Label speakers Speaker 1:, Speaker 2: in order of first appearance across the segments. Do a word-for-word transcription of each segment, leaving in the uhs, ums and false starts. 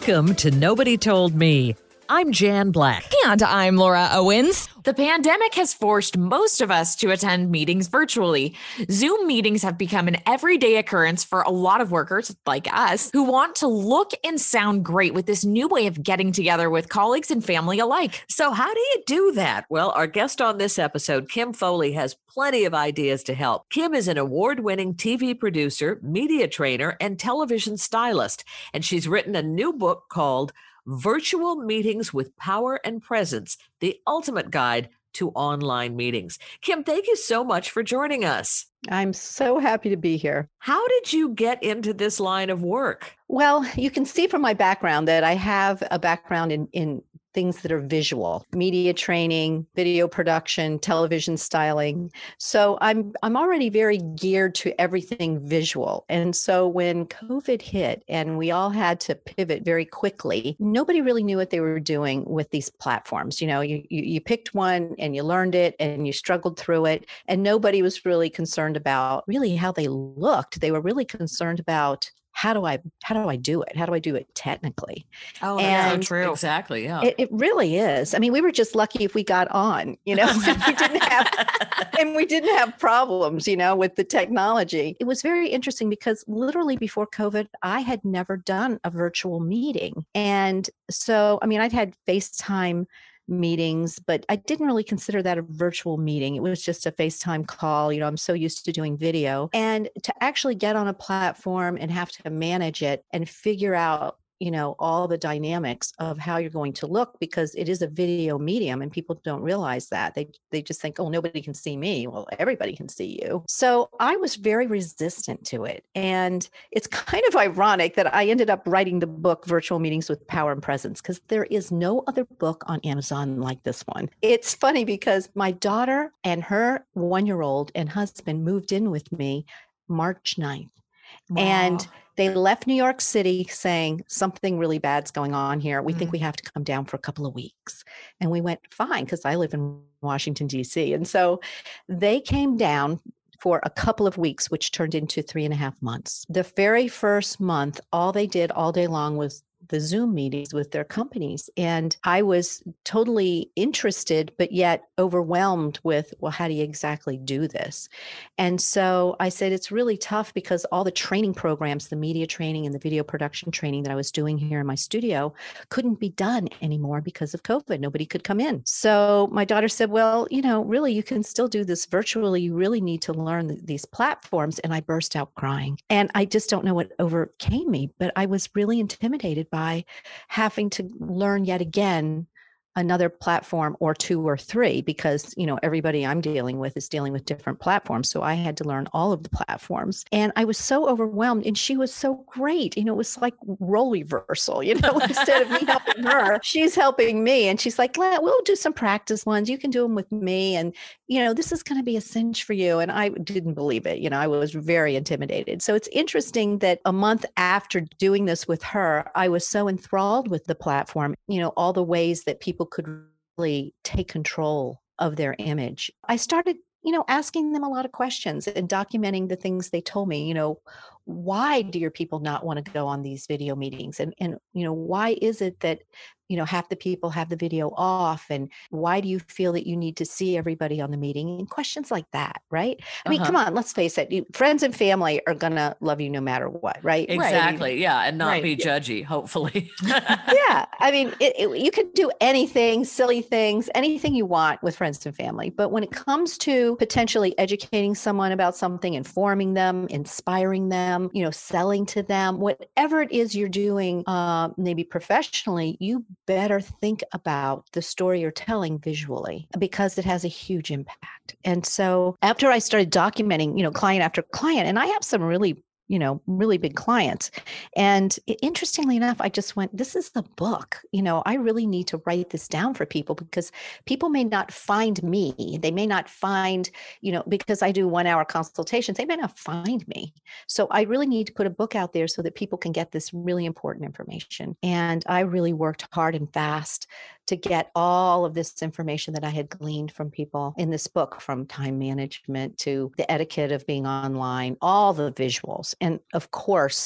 Speaker 1: Welcome to Nobody Told Me. I'm Jan Black.
Speaker 2: And I'm Laura Owens.
Speaker 3: The pandemic has forced most of us to attend meetings virtually. Zoom meetings have become an everyday occurrence for a lot of workers like us who want to look and sound great with this new way of getting together with colleagues and family alike.
Speaker 1: So how do you do that? Well, our guest on this episode, Kim Foley, has plenty of ideas to help. Kim is an award-winning T V producer, media trainer, and television stylist, and she's written a new book called Virtual Meetings with Power and Presence, the ultimate guide to online meetings. Kim, thank you so much for joining us.
Speaker 4: I'm so happy to be here.
Speaker 1: How did you get into this line of work?
Speaker 4: Well, you can see from my background that I have a background in, in things that are visual, media training, video production, television styling. So I'm I'm already very geared to everything visual. And so when COVID hit and we all had to pivot very quickly, nobody really knew what they were doing with these platforms. You know, you you, you picked one and you learned it and you struggled through it, and nobody was really concerned about really how they looked. They were really concerned about How do I how do I do it? How do I do it technically?
Speaker 3: Oh,
Speaker 4: and
Speaker 3: that's so true.
Speaker 1: Exactly. Yeah.
Speaker 4: It, it really is. I mean, we were just lucky if we got on, you know, and we didn't have and we didn't have problems, you know, with the technology. It was very interesting because literally before COVID, I had never done a virtual meeting. And so, I mean, I'd had FaceTime meetings, but I didn't really consider that a virtual meeting. It was just a FaceTime call. You know, I'm so used to doing video, and to actually get on a platform and have to manage it and figure out, you know, all the dynamics of how you're going to look, because it is a video medium and people don't realize that. They they just think, oh, nobody can see me. Well, everybody can see you. So I was very resistant to it. And it's kind of ironic that I ended up writing the book, Virtual Meetings with Power and Presence, because there is no other book on Amazon like this one. It's funny because my daughter and her one-year-old and husband moved in with me March ninth.
Speaker 3: Wow.
Speaker 4: And they left New York City saying something really bad's going on here. We
Speaker 3: Mm.
Speaker 4: think we have to come down for a couple of weeks. And we went, fine, because I live in Washington, D C. And so they came down for a couple of weeks, which turned into three and a half months. The very first month, all they did all day long was the Zoom meetings with their companies. And I was totally interested, but yet overwhelmed with, well, how do you exactly do this? And so I said, it's really tough because all the training programs, the media training and the video production training that I was doing here in my studio couldn't be done anymore because of COVID. Nobody could come in. So my daughter said, well, you know, really, you can still do this virtually. You really need to learn th- these platforms. And I burst out crying. And I just don't know what overcame me, but I was really intimidated by having to learn yet again another platform or two or three, because, you know, everybody I'm dealing with is dealing with different platforms. So I had to learn all of the platforms, and I was so overwhelmed, and she was so great. You know, it was like role reversal, you know, instead of me helping her, she's helping me. And she's like, we'll do some practice ones. You can do them with me. And, you know, this is going to be a cinch for you. And I didn't believe it. You know, I was very intimidated. So it's interesting that a month after doing this with her, I was so enthralled with the platform, you know, all the ways that people could really take control of their image. I started, you know, asking them a lot of questions and documenting the things they told me. You know, why do your people not want to go on these video meetings? And, and, you know, why is it that, you know, half the people have the video off? And why do you feel that you need to see everybody on the meeting? And questions like that, right? I mean,
Speaker 1: Uh-huh.
Speaker 4: come on, let's face it. You, friends and family are going to love you no matter what, right?
Speaker 1: Exactly. Yeah. And not
Speaker 3: Right.
Speaker 1: be judgy, hopefully.
Speaker 4: Yeah. I mean, it, it, you can do anything, silly things, anything you want with friends and family. But when it comes to potentially educating someone about something, informing them, inspiring them, you know, selling to them, whatever it is you're doing, uh, maybe professionally, you better think about the story you're telling visually, because it has a huge impact. And so after I started documenting, you know, client after client, and I have some really you know, really big clients. And interestingly enough, I just went, this is the book. You know, I really need to write this down for people, because people may not find me. They may not find, you know, because I do one hour consultations, they may not find me. So I really need to put a book out there so that people can get this really important information. And I really worked hard and fast to get all of this information that I had gleaned from people in this book, from time management to the etiquette of being online, all the visuals. And of course,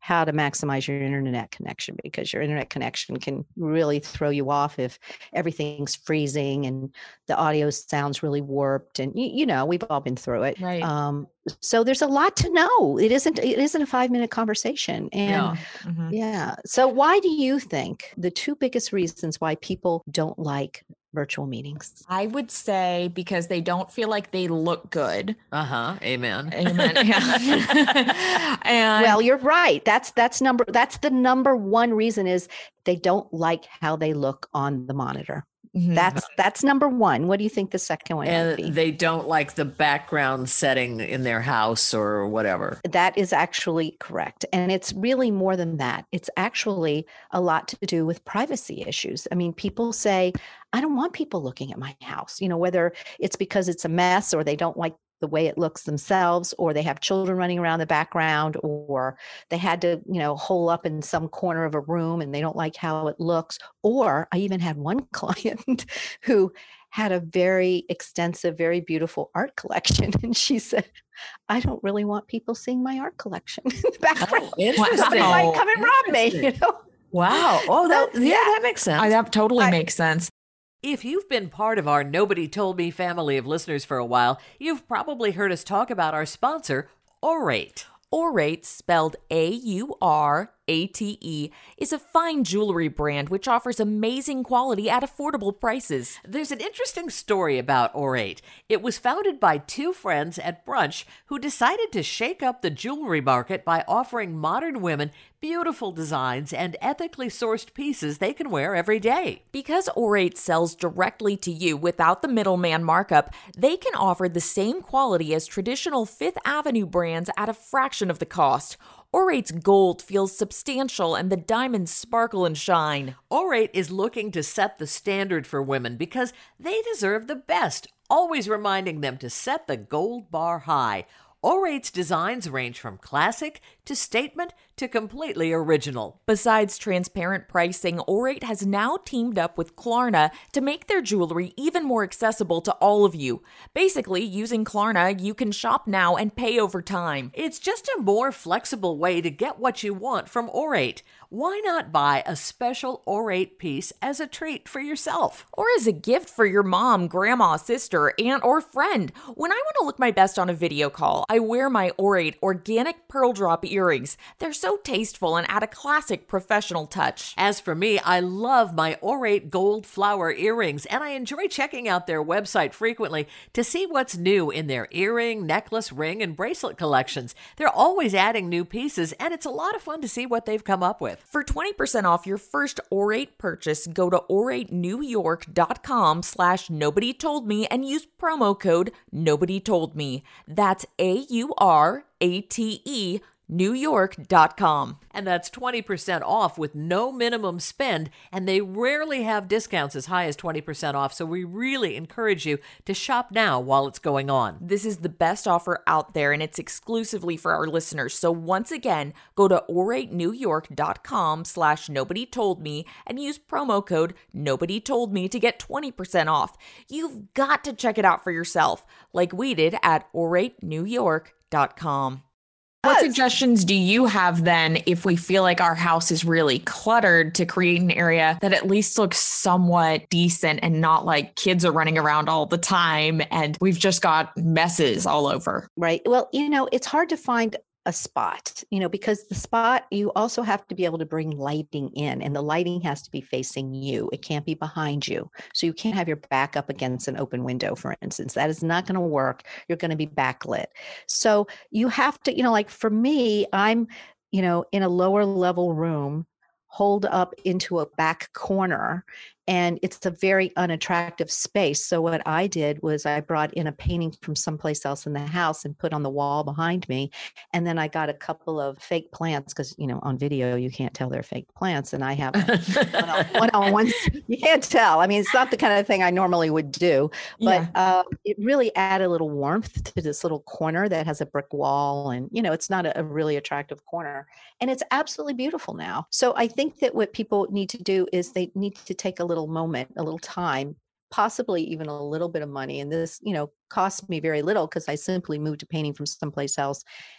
Speaker 4: how to maximize your internet connection, because your internet connection can really throw you off if everything's freezing and the audio sounds really warped. And you, you know, we've all been through it.
Speaker 3: Right.
Speaker 4: Um, so there's a lot to know. It isn't, it isn't a five minute conversation. And
Speaker 1: Yeah.
Speaker 3: Mhm.
Speaker 4: yeah. So why do you think the two biggest reasons why people don't like virtual meetings?
Speaker 3: I would say because they don't feel like they look good.
Speaker 1: Uh-huh. Amen.
Speaker 3: Amen. Yeah. And
Speaker 4: Well, you're right. That's that's number that's the number one reason is they don't like how they look on the monitor.
Speaker 3: Mhm.
Speaker 4: That's that's number one. What do you think the second one might be?
Speaker 1: And they don't like the background setting in their house or whatever.
Speaker 4: That is actually correct. And it's really more than that. It's actually a lot to do with privacy issues. I mean, people say, I don't want people looking at my house, you know, whether it's because it's a mess or they don't like the way it looks themselves, or they have children running around the background, or they had to, you know, hole up in some corner of a room and they don't like how it looks. Or I even had one client who had a very extensive, very beautiful art collection. And she said, I don't really want people seeing my art collection in the background.
Speaker 1: Oh, interesting.
Speaker 4: Somebody might come and rob me, you know?
Speaker 1: Wow. Oh, that,
Speaker 4: So,
Speaker 1: yeah,
Speaker 4: yeah.
Speaker 1: that makes sense.
Speaker 3: I, that totally
Speaker 4: I-
Speaker 3: makes sense.
Speaker 1: If you've been part of our Nobody Told Me family of listeners for a while, you've probably heard us talk about our sponsor, Aurate.
Speaker 2: Aurate, spelled A U R A T E, is a fine jewelry brand which offers amazing quality at affordable prices.
Speaker 1: There's an interesting story about Aurate. It was founded by two friends at brunch who decided to shake up the jewelry market by offering modern women beautiful designs and ethically sourced pieces they can wear every day.
Speaker 2: Because Aurate sells directly to you without the middleman markup, they can offer the same quality as traditional Fifth Avenue brands at a fraction of the cost. Aurate's gold feels substantial and the diamonds sparkle and shine.
Speaker 1: Aurate is looking to set the standard for women because they deserve the best, always reminding them to set the gold bar high. Aurate's designs range from classic to statement to completely original.
Speaker 2: Besides transparent pricing, Aurate has now teamed up with Klarna to make their jewelry even more accessible to all of you. Basically, using Klarna, you can shop now and pay over time.
Speaker 1: It's just a more flexible way to get what you want from Aurate. Why not buy a special Aurate piece as a treat for yourself?
Speaker 2: Or as a gift for your mom, grandma, sister, aunt, or friend. When I want to look my best on a video call, I wear my Aurate organic pearl drop earrings. They're so tasteful and add a classic professional touch.
Speaker 1: As for me, I love my Aurate gold flower earrings, and I enjoy checking out their website frequently to see what's new in their earring, necklace, ring, and bracelet collections. They're always adding new pieces, and it's a lot of fun to see what they've come up with.
Speaker 2: For twenty percent off your first Aurate purchase, go to auratenewyork.com slash nobody told me and use promo code nobody told me. That's A U R A T E new york dot com.
Speaker 1: And that's twenty percent off with no minimum spend, and they rarely have discounts as high as twenty percent off, so we really encourage you to shop now while it's going on.
Speaker 2: This is the best offer out there, and it's exclusively for our listeners. So once again, go to auratenewyork.com slash nobody told me and use promo code nobody told me to get twenty percent off. You've got to check it out for yourself, like we did at aurate new york dot com.
Speaker 3: What suggestions do you have then if we feel like our house is really cluttered to create an area that at least looks somewhat decent and not like kids are running around all the time and we've just got messes all over?
Speaker 4: Right. Well, you know, it's hard to find a spot, you know, because the spot, you also have to be able to bring lighting in, and the lighting has to be facing you. It can't be behind you. So you can't have your back up against an open window, for instance. That is not going to work. You're going to be backlit. So you have to, you know, like for me, I'm, you know, in a lower level room, holed up into a back corner, and it's a very unattractive space. So what I did was I brought in a painting from someplace else in the house and put on the wall behind me. And then I got a couple of fake plants because, you know, on video, you can't tell they're fake plants. And I have one on one. You can't tell. I mean, it's not the kind of thing I normally would do, but
Speaker 3: Yeah.
Speaker 4: uh, it really added a little warmth to this little corner that has a brick wall. And, you know, it's not a, a really attractive corner. And it's absolutely beautiful now. So I think that what people need to do is they need to take a little moment, a little time, possibly even a little bit of money. And this, you know, cost me very little because I simply moved a painting from someplace else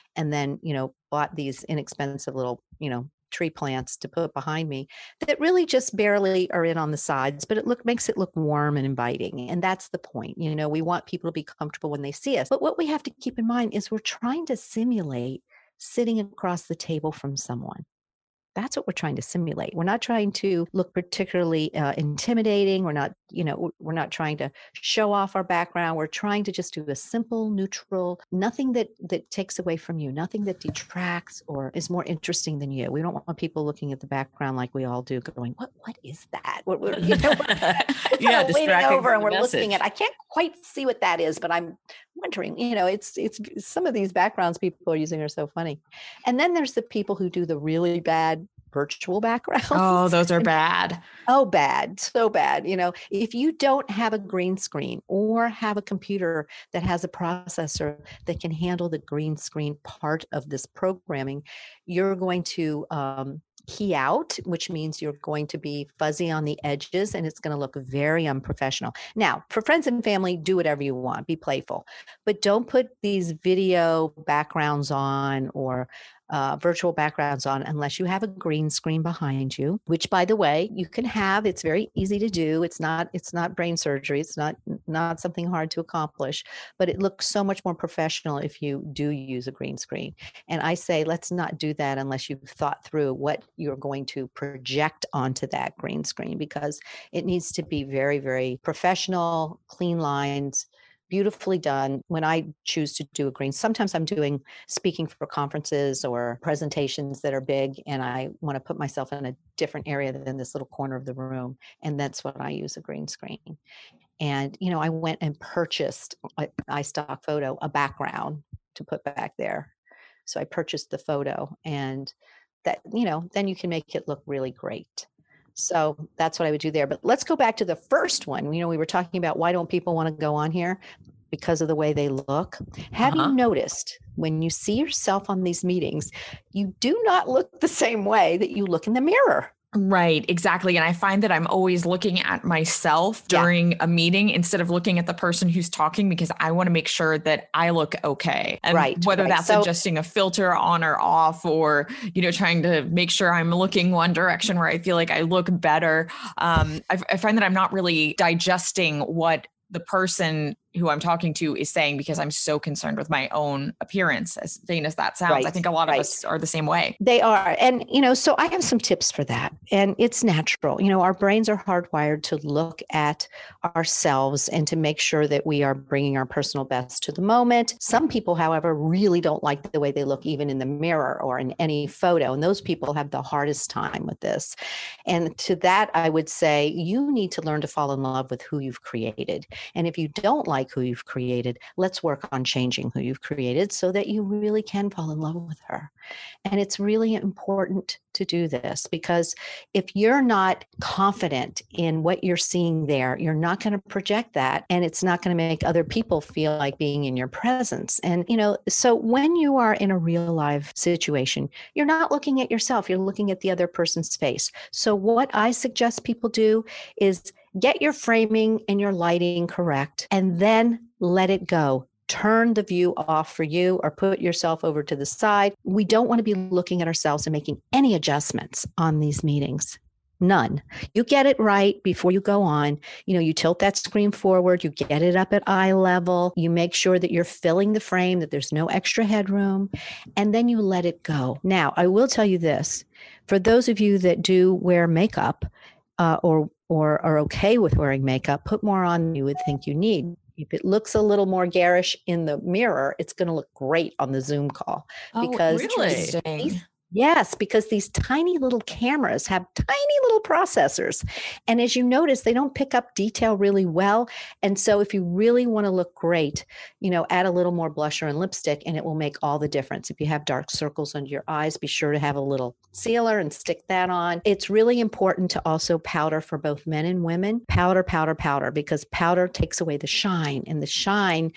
Speaker 4: and then, you know, bought these inexpensive little, you know, tree plants to put behind me that really just barely are in on the sides, but it look makes it look warm and inviting. And that's the point. You know, we want people to be comfortable when they see us. But what we have to keep in mind is we're trying to simulate sitting across the table from someone. That's what we're trying to simulate. We're not trying to look particularly uh, intimidating. We're not, you know, we're not trying to show off our background. We're trying to just do a simple, neutral, nothing that that takes away from you, nothing that detracts or is more interesting than you. We don't want people looking at the background like we all do, going, "What? What is that?" What, what, you know, we're
Speaker 1: yeah,
Speaker 4: leaning over and we're
Speaker 1: message.
Speaker 4: looking at. I can't quite see what that is, but I'm wondering. You know, it's it's some of these backgrounds people are using are so funny, and then there's the people who do the really bad virtual backgrounds.
Speaker 3: Oh, those are bad.
Speaker 4: Oh, bad. So bad. You know, if you don't have a green screen or have a computer that has a processor that can handle the green screen part of this programming, you're going to um, key out, which means you're going to be fuzzy on the edges and it's going to look very unprofessional. Now, for friends and family, do whatever you want, be playful, but don't put these video backgrounds on or Uh, virtual backgrounds on unless you have a green screen behind you, which, by the way, you can have. It's very easy to do. It's not it's not brain surgery. It's not not something hard to accomplish, but it looks so much more professional if you do use a green screen. And I say, let's not do that unless you've thought through what you're going to project onto that green screen, because it needs to be very, very professional, clean lines, beautifully done. When I choose to do a green, sometimes I'm doing speaking for conferences or presentations that are big, and I want to put myself in a different area than this little corner of the room. And that's what I use a green screen. And, you know, I went and purchased a iStock photo, a background to put back there. So I purchased the photo, and that, you know, then you can make it look really great. So that's what I would do there. But let's go back to the first one. You know, we were talking about why don't people want to go on here? Because of the way they look. Have
Speaker 1: Uh-huh.
Speaker 4: you noticed when you see yourself on these meetings, you do not look the same way that you look in the mirror?
Speaker 3: Right, exactly. And I find that I'm always looking at myself during yeah. a meeting instead of looking at the person who's talking, because I want to make sure that I look okay. And
Speaker 4: right,
Speaker 3: whether
Speaker 4: right.
Speaker 3: that's
Speaker 4: so,
Speaker 3: adjusting a filter on or off, or, you know, trying to make sure I'm looking one direction where I feel like I look better. Um, I, I find that I'm not really digesting what the person who I'm talking to is saying, because I'm so concerned with my own appearance, as vain as that sounds.
Speaker 4: Right,
Speaker 3: I think a lot
Speaker 4: right.
Speaker 3: of us are the same way.
Speaker 4: They are. And, you know, so I have some tips for that. And it's natural. You know, our brains are hardwired to look at ourselves and to make sure that we are bringing our personal best to the moment. Some people, however, really don't like the way they look even in the mirror or in any photo. And those people have the hardest time with this. And to that, I would say you need to learn to fall in love with who you've created. And if you don't like who you've created, let's work on changing who you've created so that you really can fall in love with her. And it's really important to do this, because if you're not confident in what you're seeing there, you're not going to project that, and it's not going to make other people feel like being in your presence. And, you know, so when you are in a real life situation, you're not looking at yourself, you're looking at the other person's face. So what I suggest people do is get your framing and your lighting correct, and then let it go. Turn the view off for you or put yourself over to the side. We don't want to be looking at ourselves and making any adjustments on these meetings. None. You get it right before you go on. You know, you tilt that screen forward, you get it up at eye level, you make sure that you're filling the frame, that there's no extra headroom, and then you let it go. Now, I will tell you this, for those of you that do wear makeup uh, or, or are okay with wearing makeup, put more on than you would think you need. If it looks a little more garish in the mirror, it's going to look great on the Zoom call.
Speaker 3: Oh,
Speaker 4: because
Speaker 3: really?
Speaker 4: these, yes, because these tiny little cameras have tiny little processors. And as you notice, they don't pick up detail really well. And so if you really want to look great, you know, add a little more blusher and lipstick, and it will make all the difference. If you have dark circles under your eyes, be sure to have a little sealer and stick that on. It's really important to also powder for both men and women. Powder, powder, powder, because powder takes away the shine, and the shine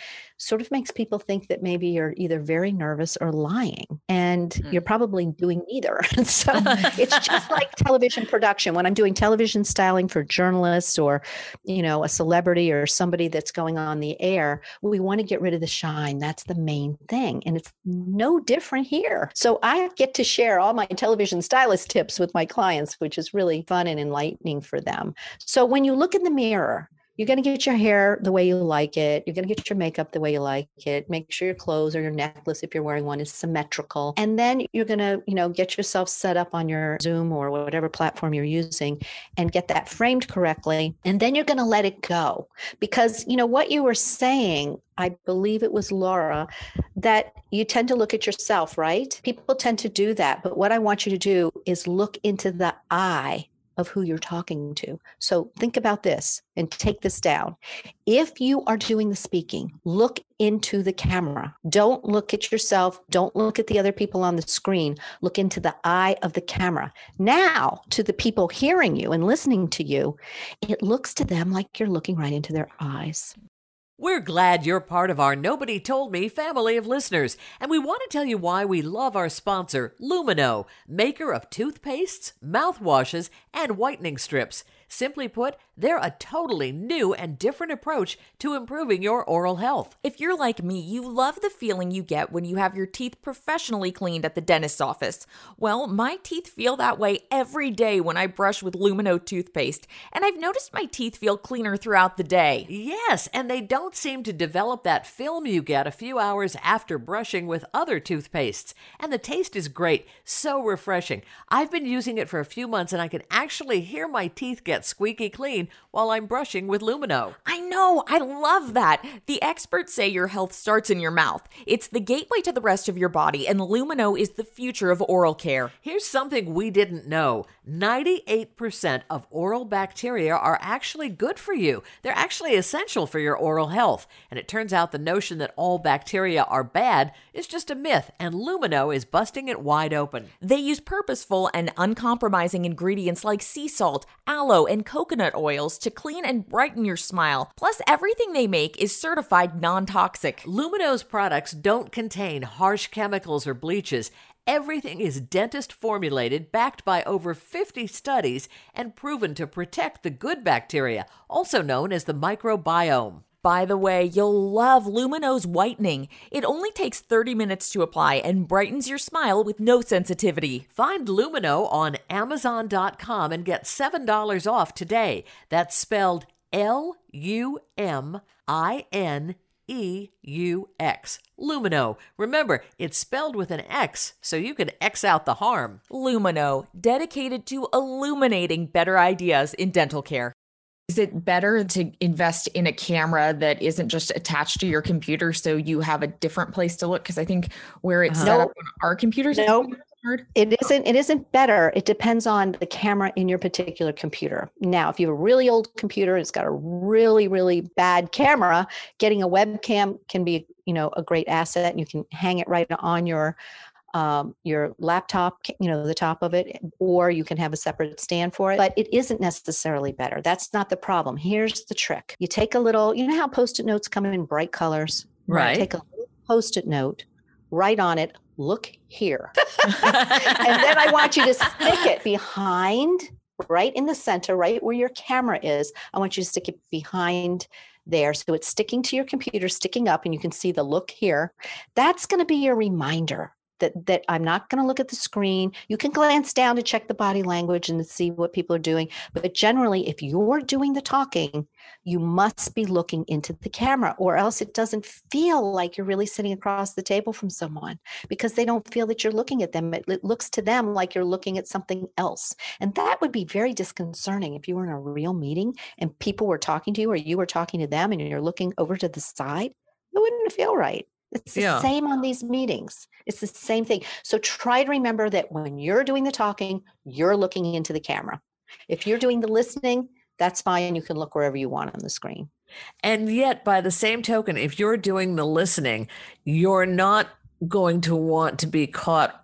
Speaker 4: sort of makes people think that maybe you're either very nervous or lying, and mm. you're probably doing neither. So it's just like television production. When I'm doing television styling for journalists or, you know, a celebrity or somebody that's going on the air, we want to get rid of the shine. That's the main thing. And it's no different here. So I get to share all my television stylist tips with my clients, which is really fun and enlightening for them. So when you look in the mirror, you're going to get your hair the way you like it. You're going to get your makeup the way you like it. Make sure your clothes or your necklace, if you're wearing one, is symmetrical. And then you're going to, you know, get yourself set up on your Zoom or whatever platform you're using and get that framed correctly. And then you're going to let it go. Because, you know, what you were saying, I believe it was Laura, that you tend to look at yourself, right? People tend to do that. But what I want you to do is look into the eye of who you're talking to. So think about this and take this down. If you are doing the speaking, look into the camera. Don't look at yourself. Don't look at the other people on the screen. Look into the eye of the camera. Now, to the people hearing you and listening to you, it looks to them like you're looking right into their eyes.
Speaker 1: We're glad you're part of our Nobody Told Me family of listeners, and we want to tell you why we love our sponsor, Lumino, maker of toothpastes, mouthwashes, and whitening strips. Simply put, they're a totally new and different approach to improving your oral health.
Speaker 2: If you're like me, you love the feeling you get when you have your teeth professionally cleaned at the dentist's office. Well, my teeth feel that way every day when I brush with Lumino toothpaste, and I've noticed my teeth feel cleaner throughout the day.
Speaker 1: Yes, and they don't seem to develop that film you get a few hours after brushing with other toothpastes. And the taste is great, so refreshing. I've been using it for a few months, and I can actually hear my teeth get squeaky clean while I'm brushing with Lumino.
Speaker 2: I know, I love that. The experts say your health starts in your mouth. It's the gateway to the rest of your body, and Lumino is the future of oral care.
Speaker 1: Here's something we didn't know. ninety-eight percent of oral bacteria are actually good for you. They're actually essential for your oral health. And it turns out the notion that all bacteria are bad is just a myth, and Lumino is busting it wide open.
Speaker 2: They use purposeful and uncompromising ingredients like sea salt, aloe, and coconut oils to clean and brighten your smile. Plus, everything they make is certified non-toxic.
Speaker 1: Lumino's products don't contain harsh chemicals or bleaches. Everything is dentist formulated, backed by over fifty studies, and proven to protect the good bacteria, also known as the microbiome.
Speaker 2: By the way, you'll love Lumino's whitening. It only takes thirty minutes to apply and brightens your smile with no sensitivity.
Speaker 1: Find Lumino on Amazon dot com and get seven dollars off today. That's spelled L U M I N E U X. Lumino. Remember, it's spelled with an X, so you can X out the harm.
Speaker 2: Lumino, dedicated to illuminating better ideas in dental care.
Speaker 3: Is it better to invest in a camera that isn't just attached to your computer so you have a different place to look? Because I think where it's uh, set up on our computers,
Speaker 4: no, it isn't. It isn't better. It depends on the camera in your particular computer. Now, if you have a really old computer, it's got a really, really bad camera, getting a webcam can be, you know, a great asset, and you can hang it right on your Um, your laptop, you know, the top of it, or you can have a separate stand for it, but it isn't necessarily better. That's not the problem. Here's the trick. You take a little, you know how Post-it notes come in bright colors?
Speaker 1: Right.
Speaker 4: Take a little Post-it note, write on it, look here. And then I want you to stick it behind, right in the center, right where your camera is. I want you to stick it behind there. So it's sticking to your computer, sticking up, and you can see the look here. That's going to be your reminder. That, that I'm not going to look at the screen. You can glance down to check the body language and see what people are doing. But generally, if you're doing the talking, you must be looking into the camera, or else it doesn't feel like you're really sitting across the table from someone, because they don't feel that you're looking at them. It, it looks to them like you're looking at something else. And that would be very disconcerting if you were in a real meeting and people were talking to you, or you were talking to them and you're looking over to the side. It wouldn't feel right. It's the yeah. same on these meetings. It's the same thing. So try to remember that when you're doing the talking, you're looking into the camera. If you're doing the listening, that's fine. You can look wherever you want on the screen.
Speaker 1: And yet, by the same token, if you're doing the listening, you're not going to want to be caught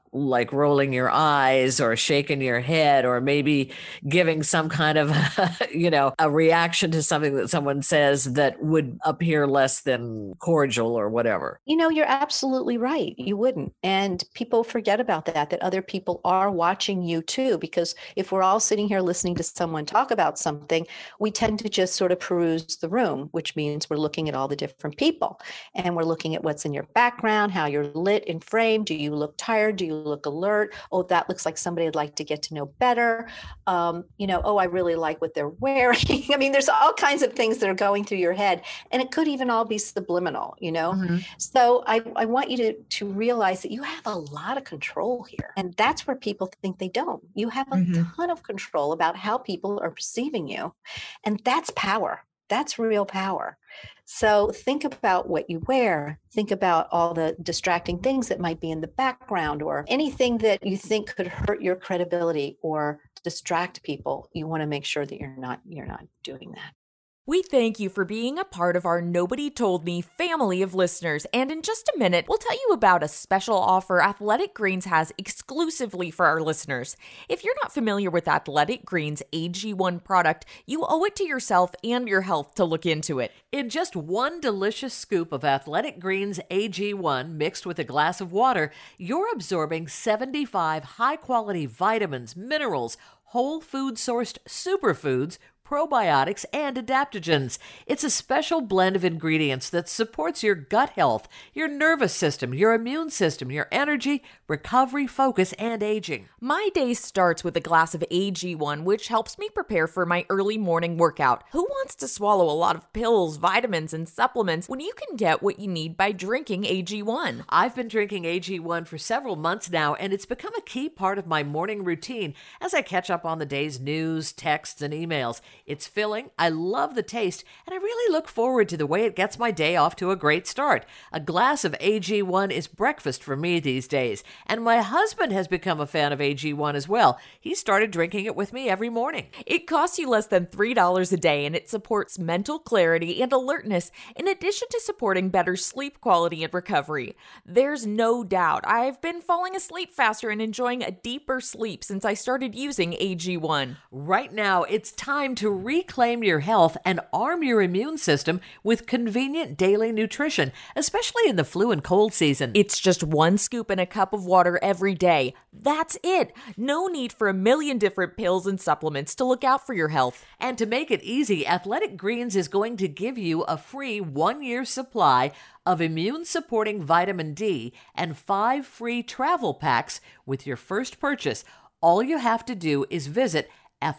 Speaker 1: like rolling your eyes or shaking your head or maybe giving some kind of, you know, a reaction to something that someone says that would appear less than cordial or whatever.
Speaker 4: You know, you're absolutely right. You wouldn't. And people forget about that, that other people are watching you too, because if we're all sitting here listening to someone talk about something, we tend to just sort of peruse the room, which means we're looking at all the different people and we're looking at what's in your background, how you're lit and framed. Do you look tired? Do you look alert? Oh, that looks like somebody I'd like to get to know better. Um, you know, oh, I really like what they're wearing. I mean, there's all kinds of things that are going through your head, and it could even all be subliminal, you know? Mm-hmm. So I, I want you to, to realize that you have a lot of control here. And that's where people think they don't. You have a mm-hmm. ton of control about how people are perceiving you. And that's power. That's real power. So think about what you wear. Think about all the distracting things that might be in the background or anything that you think could hurt your credibility or distract people. You want to make sure that you're not, you're not doing that.
Speaker 2: We thank you for being a part of our Nobody Told Me family of listeners. And in just a minute, we'll tell you about a special offer Athletic Greens has exclusively for our listeners. If you're not familiar with Athletic Greens' A G one product, you owe it to yourself and your health to look into it.
Speaker 1: In just one delicious scoop of Athletic Greens A G one mixed with a glass of water, you're absorbing seventy-five high-quality vitamins, minerals, whole food-sourced superfoods, probiotics, and adaptogens. It's a special blend of ingredients that supports your gut health, your nervous system, your immune system, your energy, recovery, focus, and aging.
Speaker 2: My day starts with a glass of A G one, which helps me prepare for my early morning workout. Who wants to swallow a lot of pills, vitamins, and supplements when you can get what you need by drinking A G one?
Speaker 1: I've been drinking A G one for several months now, and it's become a key part of my morning routine as I catch up on the day's news, texts, and emails. It's filling, I love the taste, and I really look forward to the way it gets my day off to a great start. A glass of A G one is breakfast for me these days, and my husband has become a fan of A G one as well. He started drinking it with me every morning.
Speaker 2: It costs you less than three dollars a day, and it supports mental clarity and alertness, in addition to supporting better sleep quality and recovery. There's no doubt I've been falling asleep faster and enjoying a deeper sleep since I started using A G one.
Speaker 1: Right now, it's time to reclaim your health and arm your immune system with convenient daily nutrition, especially in the flu and cold season.
Speaker 2: It's just one scoop in a cup of water every day. That's it. No need for a million different pills and supplements to look out for your health.
Speaker 1: And to make it easy, Athletic Greens is going to give you a free one-year supply of immune-supporting vitamin D and five free travel packs with your first purchase. All you have to do is visit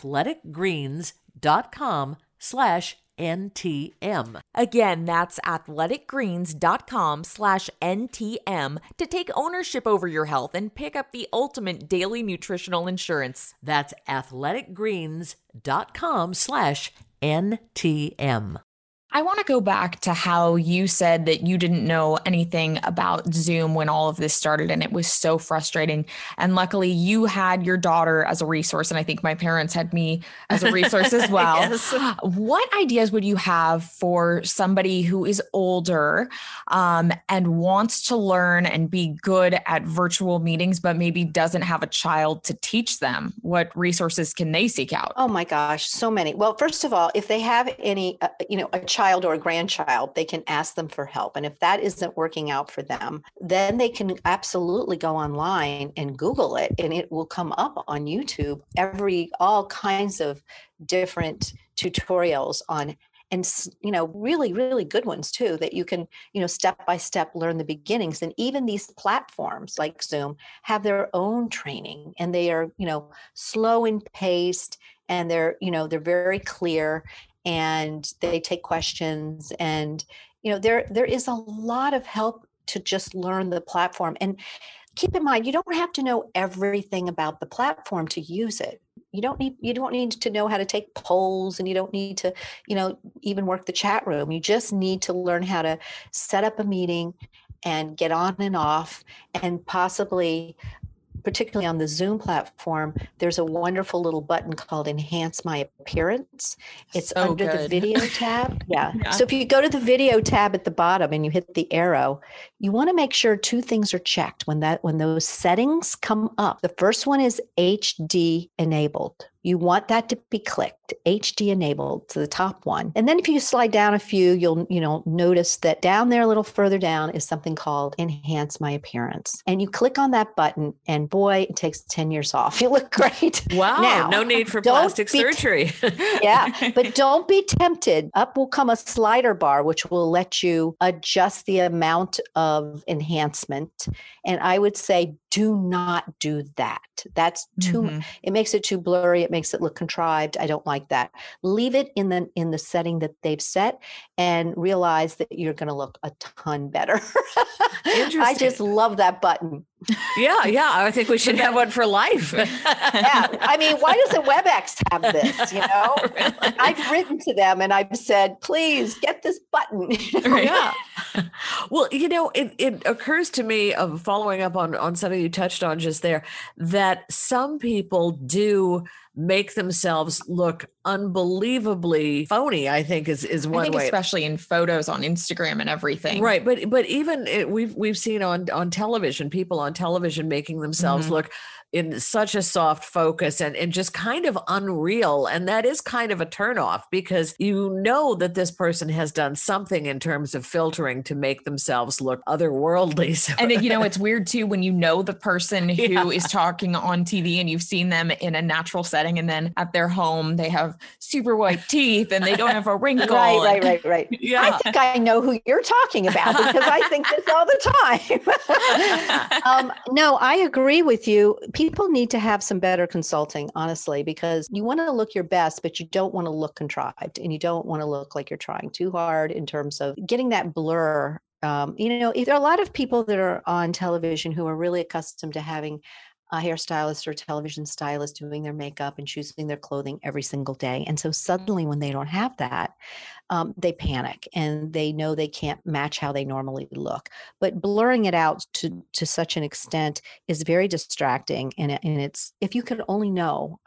Speaker 1: athleticgreens.com slash NTM.
Speaker 2: Again, that's athleticgreens.com slash NTM to take ownership over your health and pick up the ultimate daily nutritional insurance.
Speaker 1: That's athleticgreens.com slash NTM.
Speaker 3: I want to go back to how you said that you didn't know anything about Zoom when all of this started, and it was so frustrating. And luckily you had your daughter as a resource, and I think my parents had me as a resource as well. Yes. What ideas would you have for somebody who is older um, and wants to learn and be good at virtual meetings, but maybe doesn't have a child to teach them? What resources can they seek out?
Speaker 4: Oh my gosh, so many. Well, first of all, if they have any, uh, you know, a child or a grandchild, they can ask them for help. And if that isn't working out for them, then they can absolutely go online and Google it, and it will come up on YouTube, every, all kinds of different tutorials on, and, you know, really, really good ones too, that you can, you know, step by step learn the beginnings. And even these platforms like Zoom have their own training, and they are, you know, slow and paced, and they're, you know, they're very clear, and they take questions, and, you know, there, there is a lot of help to just learn the platform. And keep in mind, you don't have to know everything about the platform to use it. You don't need, you don't need to know how to take polls, and you don't need to, you know, even work the chat room. You just need to learn how to set up a meeting and get on and off, and possibly particularly on the Zoom platform, there's a wonderful little button called Enhance My Appearance. It's
Speaker 2: So
Speaker 4: under
Speaker 2: good.
Speaker 4: the video tab. Yeah.
Speaker 2: Yeah.
Speaker 4: So if you go to the video tab at the bottom and you hit the arrow, you want to make sure two things are checked when that when those settings come up. The first one is H D enabled. You want that to be clicked, H D enabled to the top one. And then if you slide down a few, you'll, you know, notice that down there a little further down is something called Enhance My Appearance. And you click on that button and boy, it takes ten years off. You look great.
Speaker 1: Wow.
Speaker 4: Now,
Speaker 1: no need for
Speaker 4: don't
Speaker 1: plastic
Speaker 4: be-
Speaker 1: surgery.
Speaker 4: Yeah, but don't be tempted. Up will come a slider bar, which will let you adjust the amount of enhancement. And I would say, do not do that. That's too,
Speaker 2: Mhm.
Speaker 4: it makes it too blurry. It makes it look contrived. I don't like that. Leave it in the, in the setting that they've set and realize that you're going to look a ton better. I just love that button.
Speaker 1: Yeah, yeah. I think we should have one for life.
Speaker 4: Yeah. I mean, why doesn't WebEx have this? You know,
Speaker 1: Really?
Speaker 4: I've written to them and I've said, please get this button.
Speaker 1: Yeah. Well, you know, it, it occurs to me of following up on, on something you touched on just there, that some people do make themselves look unbelievably phony, I think is, is one
Speaker 2: I think
Speaker 1: way.
Speaker 2: especially in photos on Instagram and everything.
Speaker 1: Right. But, but even it, we've, we've seen on, on television, people on television making themselves
Speaker 2: Mhm.
Speaker 1: look in such a soft focus and, and just kind of unreal. And that is kind of a turnoff because you know that this person has done something in terms of filtering to make themselves look otherworldly. So
Speaker 2: And you know, it's weird too when you know the person who
Speaker 1: Yeah.
Speaker 2: is talking on T V and you've seen them in a natural setting, and then at their home they have super white teeth and they don't have a wrinkle.
Speaker 4: Right, right,
Speaker 2: and-
Speaker 4: right, right.
Speaker 1: Yeah.
Speaker 4: I think I know who you're talking about because I think this all the time. um, no, I agree with you. People need to have some better consulting, honestly, because you want to look your best, but you don't want to look contrived and you don't want to look like you're trying too hard in terms of getting that blur. Um, you know, there are a lot of people that are on television who are really accustomed to having a hairstylist or television stylist doing their makeup and choosing their clothing every single day. And so suddenly when they don't have that, um, they panic and they know they can't match how they normally look. But blurring it out to, to such an extent is very distracting. And, it- and it's, if you could only know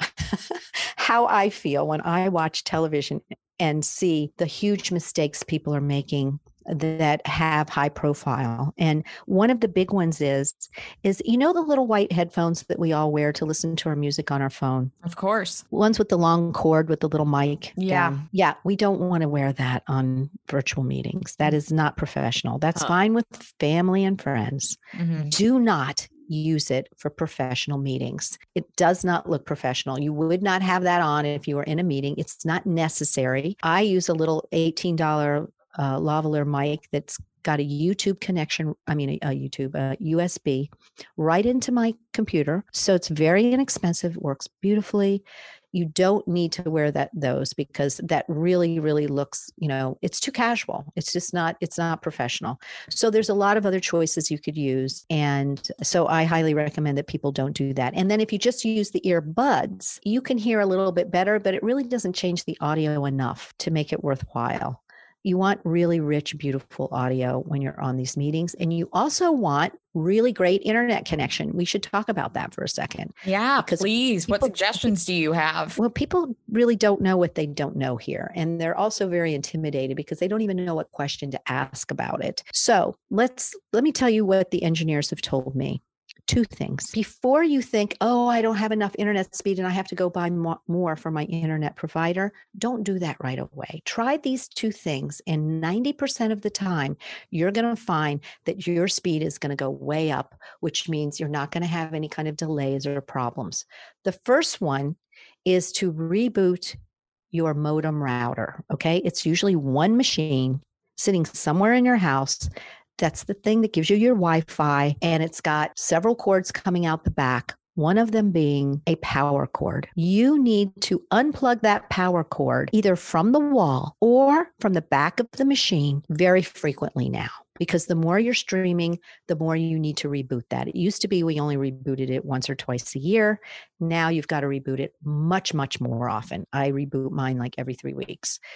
Speaker 4: how I feel when I watch television and see the huge mistakes people are making that have high profile. And one of the big ones is, is, you know, the little white headphones that we all wear to listen to our music on our phone,
Speaker 2: Of course.
Speaker 4: ones with the long cord with the little mic.
Speaker 2: Yeah.
Speaker 4: down. Yeah. We don't want to wear that on virtual meetings. That is not professional. That's
Speaker 1: Huh.
Speaker 4: fine with family and friends.
Speaker 2: Mhm.
Speaker 4: Do not use it for professional meetings. It does not look professional. You would not have that on if you were in a meeting. It's not necessary. I use a little eighteen dollars uh, lavalier mic that's got a YouTube connection. I mean, a, a YouTube, a U S B right into my computer. So it's very inexpensive, works beautifully. You don't need to wear that those because that really, really looks, you know, it's too casual. It's just not, it's not professional. So there's a lot of other choices you could use. And so I highly recommend that people don't do that. And then if you just use the earbuds, you can hear a little bit better, but it really doesn't change the audio enough to make it worthwhile. You want really rich, beautiful audio when you're on these meetings. And you also want really great internet connection. We should talk about that for a second.
Speaker 2: Yeah,
Speaker 4: Because
Speaker 2: please. What
Speaker 4: people-
Speaker 2: suggestions do you have?
Speaker 4: Well, people really don't know what they don't know here. And they're also very intimidated because they don't even know what question to ask about it. So let's, let me tell you what the engineers have told me. Two things. Before you think, oh, I don't have enough internet speed and I have to go buy mo- more for my internet provider, don't do that right away. Try these two things. And ninety percent of the time, you're going to find that your speed is going to go way up, which means you're not going to have any kind of delays or problems. The first one is to reboot your modem router. Okay. It's usually one machine sitting somewhere in your house. That's the thing that gives you your Wi-Fi, and it's got several cords coming out the back, one of them being a power cord. You need to unplug that power cord either from the wall or from the back of the machine very frequently now, because the more you're streaming, the more you need to reboot that. It used to be we only rebooted it once or twice a year. Now you've got to reboot it much, much more often. I reboot mine like every three weeks.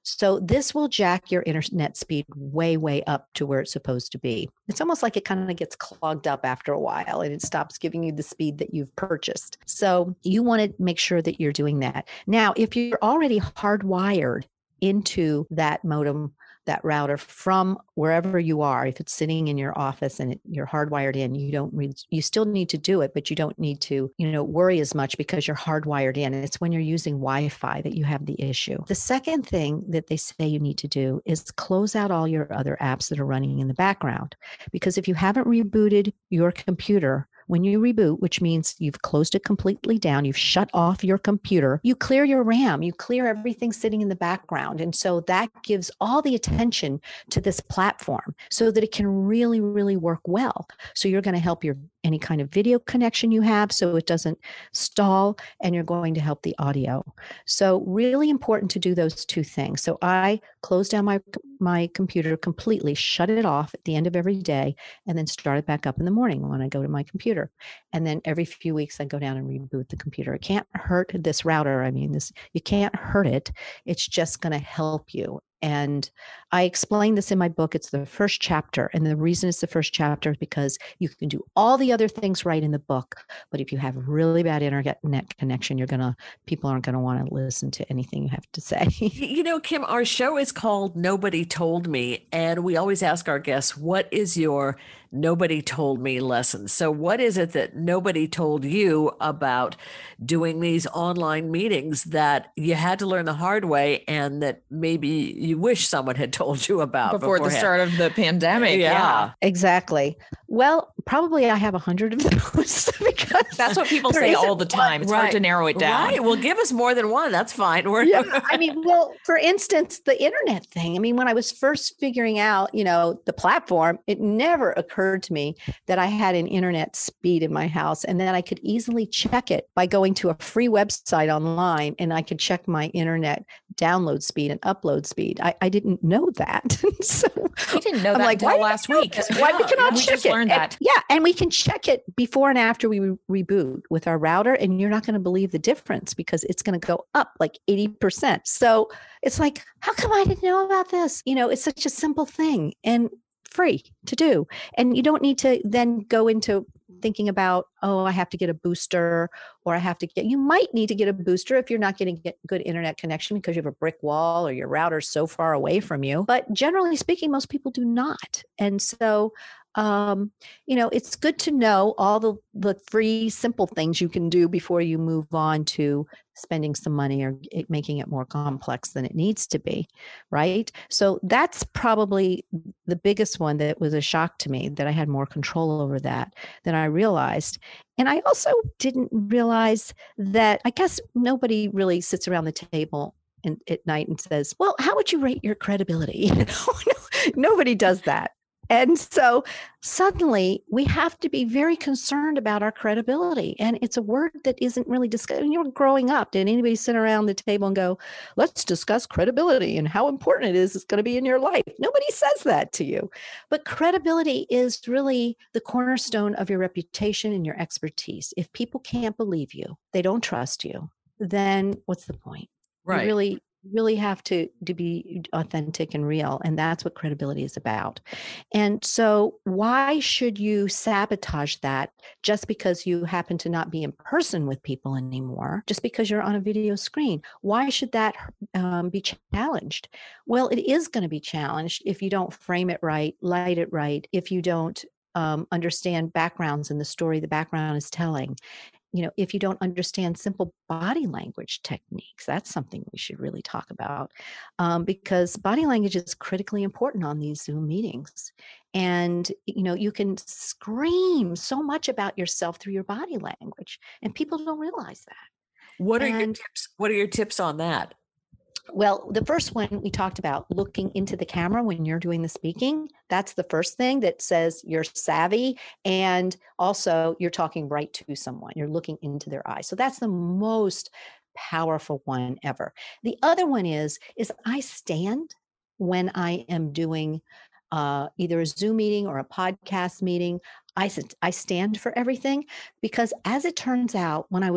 Speaker 4: So this will jack your internet speed way, way up to where it's supposed to be. It's almost like it kind of gets clogged up after a while and it stops giving you the speed that you've purchased. So you want to make sure that you're doing that. Now, if you're already hardwired into that modem, that router from wherever you are, if it's sitting in your office and it, you're hardwired in, you don't re- you still need to do it, but you don't need to, you know, worry as much because you're hardwired in. And it's when you're using Wi-Fi that you have the issue. The second thing that they say you need to do is close out all your other apps that are running in the background. Because if you haven't rebooted your computer, when you reboot, which means you've closed it completely down, you've shut off your computer, you clear your RAM, you clear everything sitting in the background. And so that gives all the attention to this platform so that it can really, really work well. So you're going to help your any kind of video connection you have so it doesn't stall, and you're going to help the audio. So really important to do those two things. So I close down my my computer completely, shut it off at the end of every day, and then start it back up in the morning when I go to my computer. And then every few weeks I go down and reboot the computer. It can't hurt this router. I mean, this you can't hurt it. It's just going to help you. And I explain this in my book. It's the first chapter. And the reason it's the first chapter is because you can do all the other things right in the book. But if you have really bad internet connection, you're going to, people aren't going to want to listen to anything you have to say.
Speaker 1: You know, Kim, our show is called Nobody Told Me. And we always ask our guests, what is your nobody told me lesson? So what is it that nobody told you about doing these online meetings that you had to learn the hard way and that maybe you wish someone had told you about
Speaker 2: before
Speaker 1: beforehand?
Speaker 2: the start of the pandemic?
Speaker 1: Yeah.
Speaker 2: yeah.
Speaker 4: Exactly. Well, probably I have a hundred of those because
Speaker 2: that's what people say all the time. It's
Speaker 1: right.
Speaker 2: hard to narrow it down.
Speaker 1: Right. Well, give us more than one. That's fine. We're
Speaker 4: yeah. I mean, well, for instance, the internet thing. I mean, when I was first figuring out, you know, the platform, it never occurred to me that I had an internet speed in my house and that I could easily check it by going to a free website online, and I could check my internet download speed and upload speed. I, I didn't know that. So
Speaker 2: we didn't know
Speaker 4: I'm
Speaker 2: that
Speaker 4: like,
Speaker 2: until last week.
Speaker 4: Why yeah, we cannot
Speaker 2: we
Speaker 4: check
Speaker 2: just
Speaker 4: it?
Speaker 2: learned
Speaker 4: And,
Speaker 2: that.
Speaker 4: yeah, and we can check it before and after we re- reboot with our router, and you're not going to believe the difference because it's going to go up like eighty percent. So it's like, how come I didn't know about this? You know, it's such a simple thing and free to do. And you don't need to then go into thinking about, oh, I have to get a booster, or I have to get, you might need to get a booster if you're not getting get good internet connection because you have a brick wall or your router's so far away from you. But generally speaking, most people do not. And so, um, you know, it's good to know all the, the free, simple things you can do before you move on to spending some money or it, making it more complex than it needs to be, right? So that's probably the biggest one that was a shock to me, that I had more control over that than I realized. And I also didn't realize that, I guess nobody really sits around the table and, at night and says, well, how would you rate your credibility? Nobody does that. And so suddenly we have to be very concerned about our credibility. And it's a word that isn't really discussed. When you were growing up, did anybody sit around the table and go, let's discuss credibility and how important it is it's going to be in your life? Nobody says that to you. But credibility is really the cornerstone of your reputation and your expertise. If people can't believe you, they don't trust you, then what's the point?
Speaker 1: Right.
Speaker 4: You really really have to, to be authentic and real. And that's what credibility is about. And so why should you sabotage that just because you happen to not be in person with people anymore, just because you're on a video screen? Why should that um, be challenged? Well, it is going to be challenged if you don't frame it right, light it right, if you don't um, understand backgrounds and the story the background is telling. You know, if you don't understand simple body language techniques, that's something we should really talk about, um, because body language is critically important on these Zoom meetings. And, you know, you can scream so much about yourself through your body language, and people don't realize that.
Speaker 1: What are
Speaker 4: and,
Speaker 1: your tips? What are your tips on that?
Speaker 4: Well, the first one we talked about, looking into the camera when you're doing the speaking. That's the first thing that says you're savvy. And also you're talking right to someone. You're looking into their eyes. So that's the most powerful one ever. The other one is, is I stand when I am doing uh, either a Zoom meeting or a podcast meeting. I, I stand for everything, because as it turns out, when I was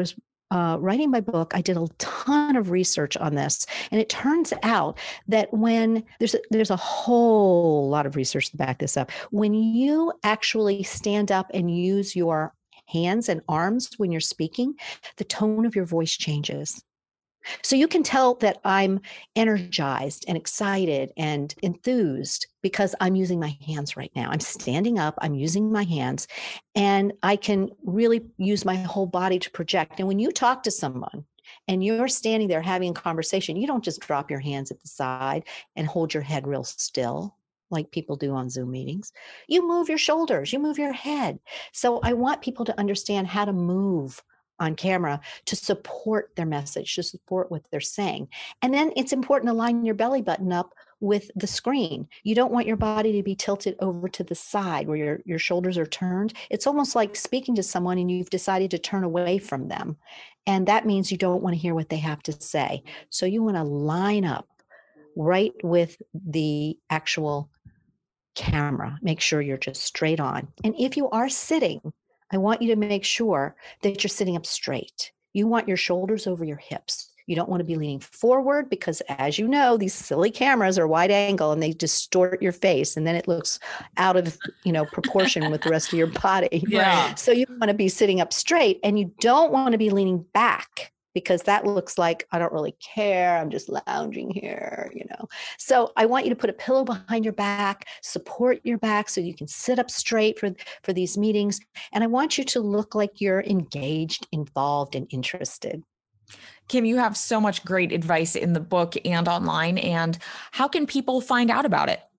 Speaker 4: uh, writing my book, I did a ton of research on this. And it turns out that when there's a, there's a whole lot of research to back this up, when you actually stand up and use your hands and arms when you're speaking, the tone of your voice changes. So you can tell that I'm energized and excited and enthused because I'm using my hands right now. I'm standing up, I'm using my hands, and I can really use my whole body to project. And when you talk to someone and you're standing there having a conversation, you don't just drop your hands at the side and hold your head real still like people do on Zoom meetings. You move your shoulders, you move your head. So I want people to understand how to move on camera to support their message, to support what they're saying. And then it's important to line your belly button up with the screen. You don't want your body to be tilted over to the side where your, your shoulders are turned. It's almost like speaking to someone and you've decided to turn away from them. And that means you don't want to hear what they have to say. So you want to line up right with the actual camera. Make sure you're just straight on. And if you are sitting, I want you to make sure that you're sitting up straight. You want your shoulders over your hips. You don't want to be leaning forward because, as you know, these silly cameras are wide angle and they distort your face, and then it looks out of, you know, proportion with the rest of your body.
Speaker 1: Yeah.
Speaker 4: So you want to be sitting up straight, and you don't want to be leaning back because that looks like I don't really care. I'm just lounging here, you know. So I want you to put a pillow behind your back, support your back so you can sit up straight for, for these meetings. And I want you to look like you're engaged, involved, and interested.
Speaker 3: Kim, you have so much great advice in the book and online. And how can people find out about it?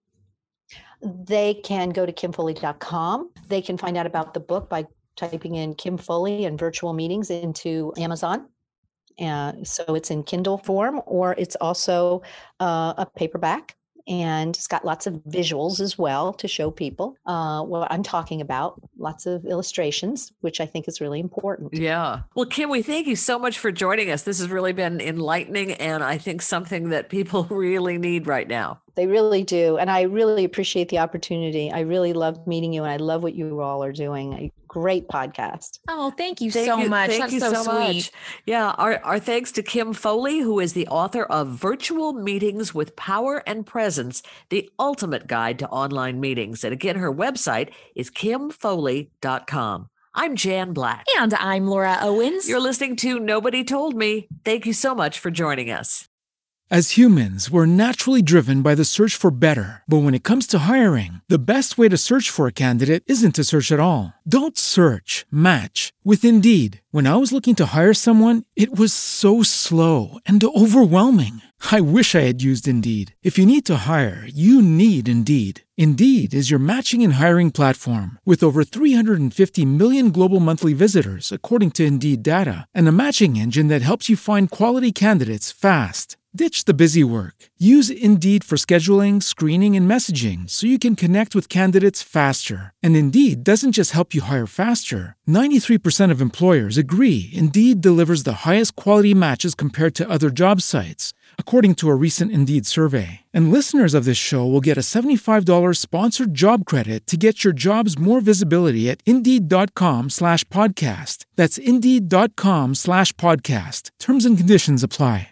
Speaker 4: They can go to kim foley dot com. They can find out about the book by typing in Kim Foley and virtual meetings into Amazon. Uh, so it's in Kindle form, or it's also uh, a paperback, and it's got lots of visuals as well to show people uh, what I'm talking about, lots of illustrations, which I think is really important.
Speaker 1: Yeah. Well, Kim, we thank you so much for joining us. This has really been enlightening, and I think something that people really need right now.
Speaker 4: They really do. And I really appreciate the opportunity. I really love meeting you, and I love what you all are doing. A great podcast.
Speaker 3: Oh, thank you
Speaker 1: Thank
Speaker 3: so
Speaker 1: you,
Speaker 3: much.
Speaker 1: Thank
Speaker 3: That's
Speaker 1: you
Speaker 3: so,
Speaker 1: so
Speaker 3: sweet.
Speaker 1: much. Yeah. Our, our thanks to Kim Foley, who is the author of Virtual Meetings with Power and Presence, the ultimate guide to online meetings. And again, her website is kim foley dot com. I'm Jan Black.
Speaker 3: And I'm Laura Owens.
Speaker 1: You're listening to Nobody Told Me. Thank you so much for joining us.
Speaker 5: As humans, we're naturally driven by the search for better. But when it comes to hiring, the best way to search for a candidate isn't to search at all. Don't search, match with Indeed. When I was looking to hire someone, it was so slow and overwhelming. I wish I had used Indeed. If you need to hire, you need Indeed. Indeed is your matching and hiring platform with over three hundred fifty million global monthly visitors, according to Indeed data, and a matching engine that helps you find quality candidates fast. Ditch the busy work. Use Indeed for scheduling, screening, and messaging so you can connect with candidates faster. And Indeed doesn't just help you hire faster. ninety-three percent of employers agree Indeed delivers the highest quality matches compared to other job sites, according to a recent Indeed survey. And listeners of this show will get a seventy-five dollars sponsored job credit to get your jobs more visibility at Indeed.com slash podcast. That's Indeed.com slash podcast. Terms and conditions apply.